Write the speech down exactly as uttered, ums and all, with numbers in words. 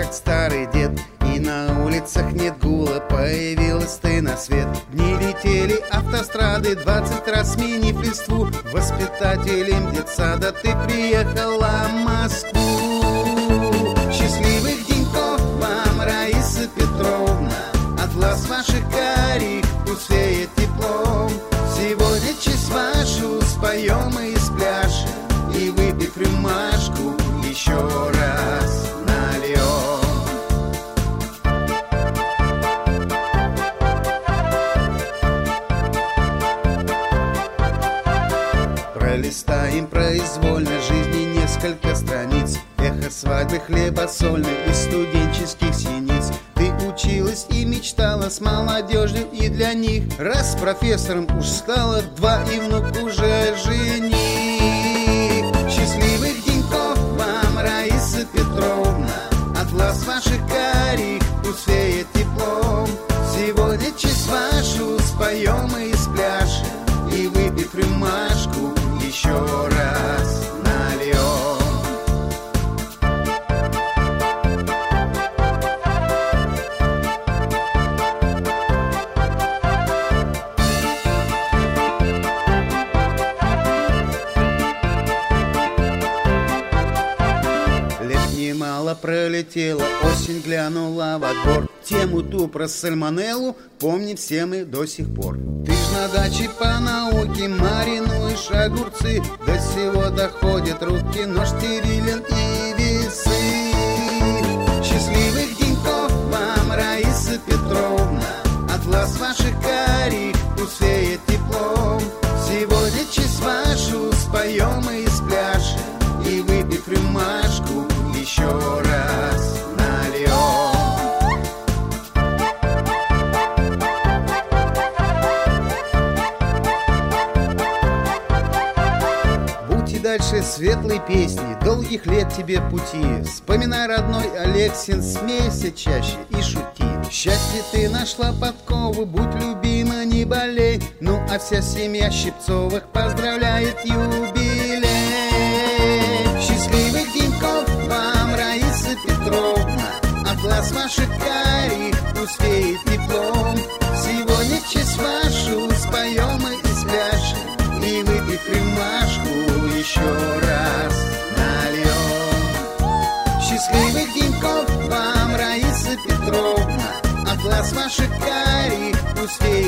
как старый дед, и на улицах нет гула, появилась ты на свет. Дни летели автострады, двадцать раз сменив листву. Воспитателем детсада ты приехала в Москву. Счастливых деньков вам, Раиса Петровна, от глаз ваших карих пусть веет теплом. Сегодня честь вашу споем и спляшем, и выпив рюмашку еще раз нальем. Пролистаем произвольно жизни несколько страниц, эхо свадьбы хлеба-сольной из студенческих синиц. Ты училась и мечтала с молодежью и для них. Раз профессором уж стала, два и внук уже жених. Счастливых деньков вам, Раиса Петровна, от глаз ваших карих пусть веет теплом. Сегодня честь вашу споем и спляшем, и выпив рюмашку еще раз нальем. Немало пролетело, осень глянула во двор. Тему ту про сальмонеллу помним все мы до сих пор. Ты ж на даче по науке маринуешь огурцы, до сего доходят руки, но стерилен и весы. Счастливых деньков вам, Раиса Петровна, от глаз ваших карих пусть веет теплом. Сегодня честь вашу споем и спляшем, и выпив рюмашку еще раз нальем. Будь и дальше светлой песни, долгих лет тебе пути. Вспоминай родной Алексин, смейся чаще и шути. Счастье ты нашла подковы, будь любима, не болей. Ну а вся семья Щипцовых поздравляет юбилей. Счастливых деньков вам, Раиса Петровна, от глаз ваших карих пусть веет теплом. Сегодня честь вашу споем и спляшем, и выпив рюмашку еще раз нальем. Счастливых деньков вам, Раиса Петровна, от глаз ваших карих пусть веет